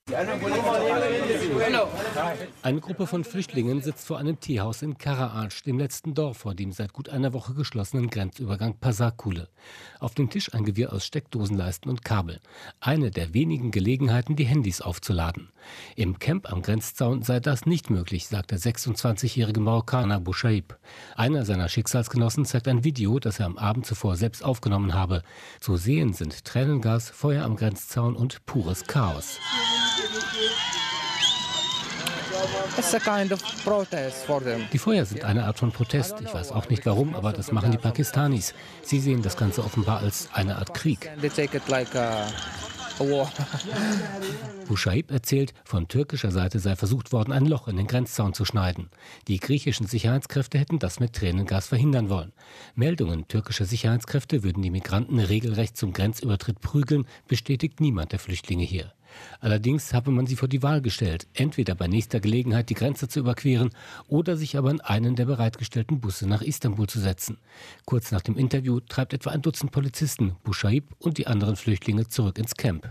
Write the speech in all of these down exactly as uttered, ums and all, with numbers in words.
Eine Gruppe von Flüchtlingen sitzt vor einem Teehaus in Karaağaç, dem letzten Dorf vor dem seit gut einer Woche geschlossenen Grenzübergang Pazarkule. Auf dem Tisch ein Gewirr aus Steckdosenleisten und Kabel. Eine der wenigen Gelegenheiten, die Handys aufzuladen. Im Camp am Grenzzaun sei das nicht möglich, sagt der sechsundzwanzigjährige Marokkaner Bouchaib. Einer seiner Schicksalsgenossen zeigt ein Video, das er am Abend zuvor selbst aufgenommen habe. Zu sehen sind Tränengas, Feuer am Grenzzaun und pures Chaos. Die Feuer sind eine Art von Protest. Ich weiß auch nicht warum, aber das machen die Pakistanis. Sie sehen das Ganze offenbar als eine Art Krieg. Bouchaib erzählt, von türkischer Seite sei versucht worden, ein Loch in den Grenzzaun zu schneiden. Die griechischen Sicherheitskräfte hätten das mit Tränengas verhindern wollen. Meldungen türkischer Sicherheitskräfte würden die Migranten regelrecht zum Grenzübertritt prügeln, bestätigt niemand der Flüchtlinge hier. Allerdings habe man sie vor die Wahl gestellt, entweder bei nächster Gelegenheit die Grenze zu überqueren oder sich aber in einen der bereitgestellten Busse nach Istanbul zu setzen. Kurz nach dem Interview treibt etwa ein Dutzend Polizisten Bouchaib und die anderen Flüchtlinge zurück ins Camp.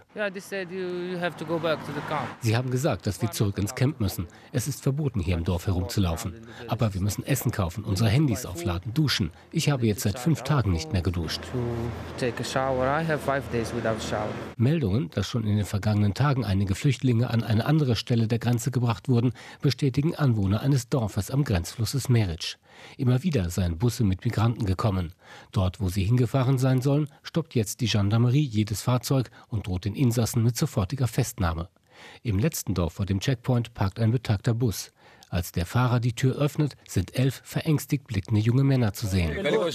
Sie haben gesagt, dass wir zurück ins Camp müssen. Es ist verboten, hier im Dorf herumzulaufen. Aber wir müssen Essen kaufen, unsere Handys aufladen, duschen. Ich habe jetzt seit fünf Tagen nicht mehr geduscht. Meldungen, dass schon in den vergangenen Tagen einige Flüchtlinge an eine andere Stelle der Grenze gebracht wurden, bestätigen Anwohner eines Dorfes am Grenzflusses Meric. Immer wieder seien Busse mit Migranten gekommen. Dort, wo sie hingefahren sein sollen, stoppt jetzt die Gendarmerie jedes Fahrzeug und droht den Insassen mit sofortiger Festnahme. Im letzten Dorf vor dem Checkpoint parkt ein betagter Bus. Als der Fahrer die Tür öffnet, sind elf verängstigt blickende junge Männer zu sehen.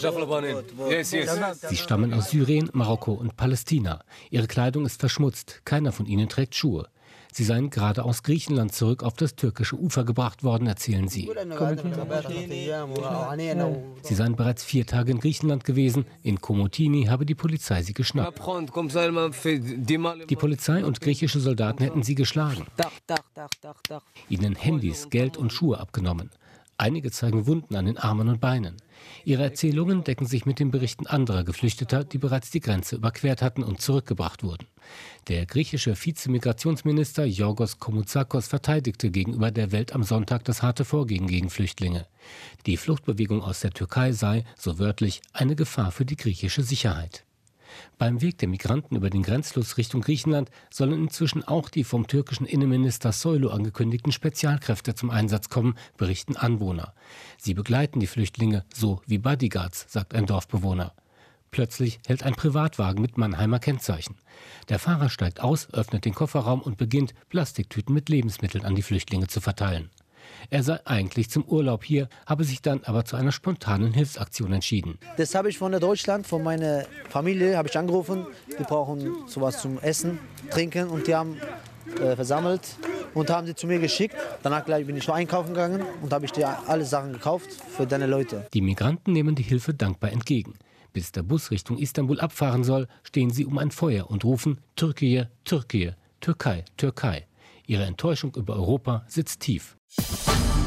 Sie stammen aus Syrien, Marokko und Palästina. Ihre Kleidung ist verschmutzt, keiner von ihnen trägt Schuhe. Sie seien gerade aus Griechenland zurück auf das türkische Ufer gebracht worden, erzählen sie. Sie seien bereits vier Tage in Griechenland gewesen. In Komotini habe die Polizei sie geschnappt. Die Polizei und griechische Soldaten hätten sie geschlagen. Ihnen Handys, Geld und Schuhe abgenommen. Einige zeigen Wunden an den Armen und Beinen. Ihre Erzählungen decken sich mit den Berichten anderer Geflüchteter, die bereits die Grenze überquert hatten und zurückgebracht wurden. Der griechische Vizemigrationsminister Yorgos Koumoutsakos verteidigte gegenüber der Welt am Sonntag das harte Vorgehen gegen Flüchtlinge. Die Fluchtbewegung aus der Türkei sei, so wörtlich, eine Gefahr für die griechische Sicherheit. Beim Weg der Migranten über den Grenzfluss Richtung Griechenland sollen inzwischen auch die vom türkischen Innenminister Soylu angekündigten Spezialkräfte zum Einsatz kommen, berichten Anwohner. Sie begleiten die Flüchtlinge so wie Bodyguards, sagt ein Dorfbewohner. Plötzlich hält ein Privatwagen mit Mannheimer Kennzeichen. Der Fahrer steigt aus, öffnet den Kofferraum und beginnt, Plastiktüten mit Lebensmitteln an die Flüchtlinge zu verteilen. Er sei eigentlich zum Urlaub hier, habe sich dann aber zu einer spontanen Hilfsaktion entschieden. Das habe ich von Deutschland, von meiner Familie, habe ich angerufen. Die brauchen sowas zum Essen, Trinken und die haben äh, versammelt und haben sie zu mir geschickt. Danach gleich bin ich noch einkaufen gegangen und habe ich dir alle Sachen gekauft für deine Leute. Die Migranten nehmen die Hilfe dankbar entgegen. Bis der Bus Richtung Istanbul abfahren soll, stehen sie um ein Feuer und rufen Türkei, Türkei, Türkei, Türkei. Ihre Enttäuschung über Europa sitzt tief.